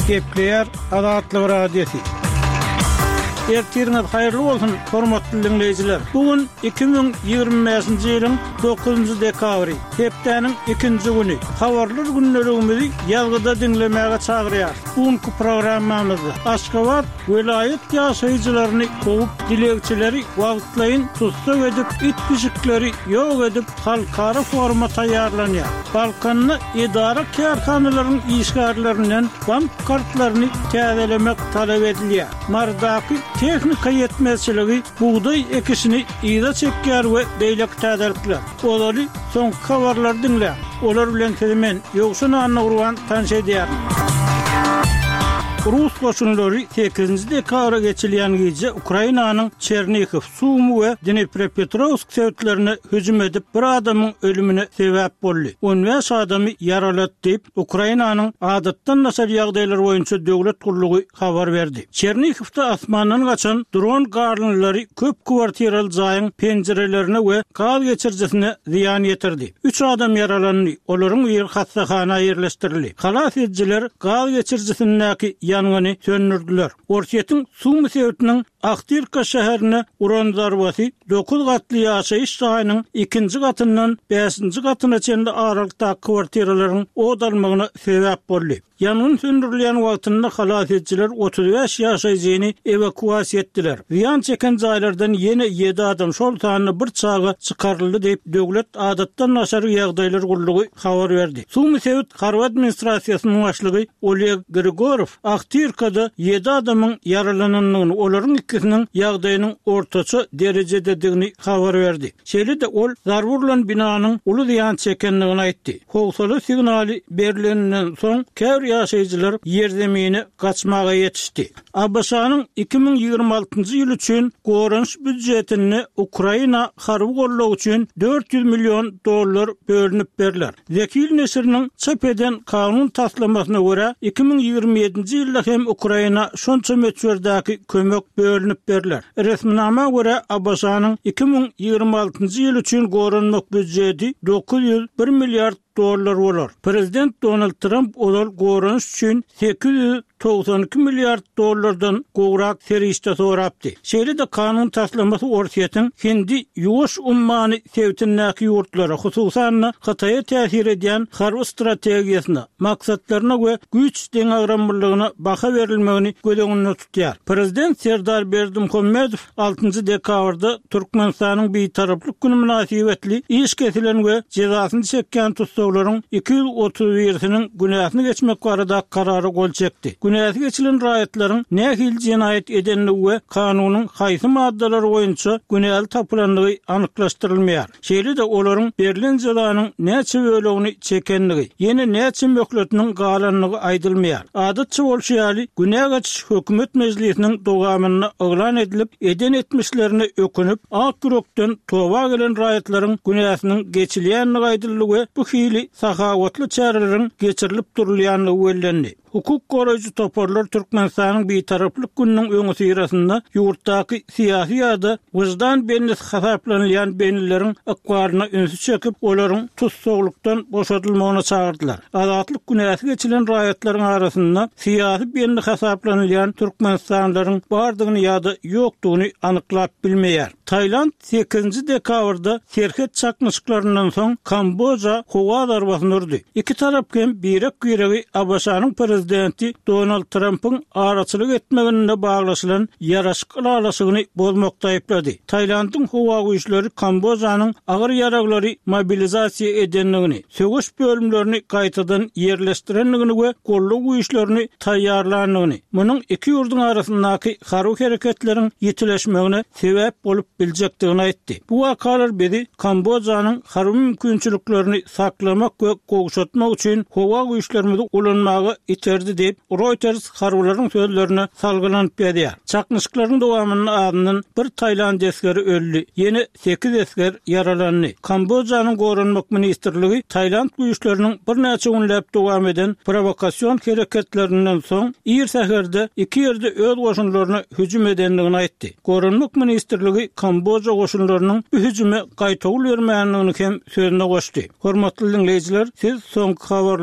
Gepleyer Azatlyk Radiosu. Ertiriniz hayırlı olsun hormatly dinleyijiler. Bugün 2025-nji ýylyň 9-njy dekabry, hepdeniň 2-nji güni. Habarlar günlerimizi ýazgyda dinlemäge çagyrýar. Bugünkü programmamyzda Aşgabat vilayet ýaşaýjylaryny kovup dilegçileri wagtlaýyn tutsak edip itpişikleri ýok edip halkara forma taýýarlanýar. Balkanny idara kärhanalarynyň işgärlerinden bank kartlaryny täzelemek talap edilýär. Mardaky teknika yetmezçiligi buğday ekişini ýyda çekýär we beýlek täzelikler. Olary soň habarlar dinle. Olar bilen temen ýoksun anygruwan tanış edýär. Rus koşunları 8-nji dekabra geçilýän gece Ukrainanyň Chernihiv, Sumy we Dnipropetrovsk şäherlerine hüjüm edip bir adamyň ölümine sebäp boldy. 15 adamy yaralat diýip Ukrainanyň adatdan nasar ýagdaýlar boýunça döwlet gurulugy habar berdi. Chernihivde asmandan gaçan dron garlynlary köp kwartiraly jaýyň penjerelerine we gaz geçirjisine ziýan ýetirdi. 3 adam yaralandy. Olaryň bir hastahana ýerleşdirildi. Halas edjiler gaz geçirjisindäki ýanyny söndürdiler. Ortiýetiň Sumy şäheriniň Aktirka şäherine uran zarbasy 9 gatly ýaşaýyş sahynyň 2-nji gatyndan 5-nji gatyna çenli aralykda kwartiralaryň odalmagyna sebäp boldy. Ýanyň söndürilýän wagtynda halas edjiler 35 ýaşaýjyny evakuasiýa etdiler. Ziýan çeken jaýlardan ýene 7 adam şol sanyny bir çaga çykaryldy diýip döwlet adatdan naşar ýagdaýlar gurulugy habar berdi. Sumy şäher Harwa administrasiýasynyň başlygy Oleg Grigorov Aktirkada 7 adamyň yaralananyny, olaryň ikisiniň ýagdaýynyň ortaça derejededigini habar berdi. Şeýle de ol zarwurlan binanyň uly ziýan çekenligini aýtdy. Howsaly signali berilenden soň käwr ýaşaýjylar ýerdemini gaçmaga ýetişdi. ABŞ-nyň 2026-njy ýyl üçin gorunç büdjetini Ukraina harby golluk üçin $400 milyon bölünip berilýär. Zekil nesriniň çap eden kanun taslamasyna görä 2027-nji ýylda hem Ukraina şonça meçhurdäki kömek bölünip berilýär. Resminama görä ABŞ-nyň 2026-njy ýyl üçin gorunluk büdjeti $901 milyard bolar. Prezident Donald Trump olal gorunç üçin $892 milyard gowrak serişde sorapdy. Şeýle de kanun taslamasy ortiýetiň hindi ýuwaş ummany sevtindäki ýurtlara, hususan Hataýa täsir edýän harby strategiýasyna, maksatlaryna we güç deňagramlygyna baha berilmegini gözeňinde tutýar. Prezident Serdar Berdimuhammedow 6-njy dekabrda Türkmenistanyň beýtaraplyk güni münasibetli iş kesilen we jezasyny çekýän tutsaglaryň 231-siniň günahyny geçmek barada karary gol çekdi. Günahy geçilen raýatlaryň nähil jenaýat edenligi we kanunyň haýsy maddalary boýunça günahy tapylanlygy anyklaşdyrylmaýar. Şeýle de olaryň berilen jazanyň näçe bölegini çekenligi, ýene näçe möhletiniň galanlygy aýdylmaýar. Adatça bolşýaly günahy geçiş hökümet mejlisiniň dogamyna oglan edilip, eden etmişlerini ökünüp, ak ýürekden toba gelen raýatlaryň günahynyň geçilýänligi aýdyldy we bu hili sahawatly çärelerin geçirilip durulýanlygy bellendi. Hukuk goraýjy toparlar Türkmenistanyň beýtaraplyk gününiň öňü sirasynda ýurtdaky syýasy ýa-da wyjdan benlis hasaplanýan benleriň akwaryna ünsü çekip olaryň tutsaglykdan boşadylmagyna çagyrdylar. Azatlyk günahy geçilen raýatlaryň arasynda syýasy benli hasaplanýan türkmenistanlylaryň bardygyny ýa-da ýokdugyny anyklap bilmeýär. Taýland 8-nji dekabrda serhet çakmyşyklarynyň soň Kamboja howa zarbasyny urdy. Iki tarap hem birek ýeregi ABŞ-nyň prezidenti Donald Trump'ın araçylyk etmegine baglaşylan ýaraşyk alasygyny bozmakda aýplady. Taýlandyň howa güýçleri Kambojanyň agyr ýaraglary mobilizasiýa edenligini, sögüş bölümlerini gaýtadan ýerleşdirenligini we golluk güýçlerini taýýarlanlygyny, munyň iki ýurduň arasyndaky harby hereketleriň ýetileşmegine sebäp bolup biljekdigini aýtdy. Bu wakalar bizi Kambojanyň harby mümkinçiliklerini saklamak we gowşatmak üçin howa güýçlerimizi ulanmagy iterdi diýip Reuters harbylaryň sözlerine salgylanyp berýär. Çakmyşyklaryň dowamynyň ardyndan bir Taýland eskeri öldü. Ýene 8 esker yaralandy. Kambojanyň gorunmak ministrligi Taýland güýçleriniň bir näçe günläp dowam eden provokasiýon hereketlerinden soň ýer säherde iki ýerde öz goşunlaryna hüjüm edenligini aýtdy. Gorunmak ministrligi Kamboja goşunlarynyň bu hüjüme gaýtagyl bermänligini hem sözüne goşdy. Hormatly dinleýijiler, siz soňky habar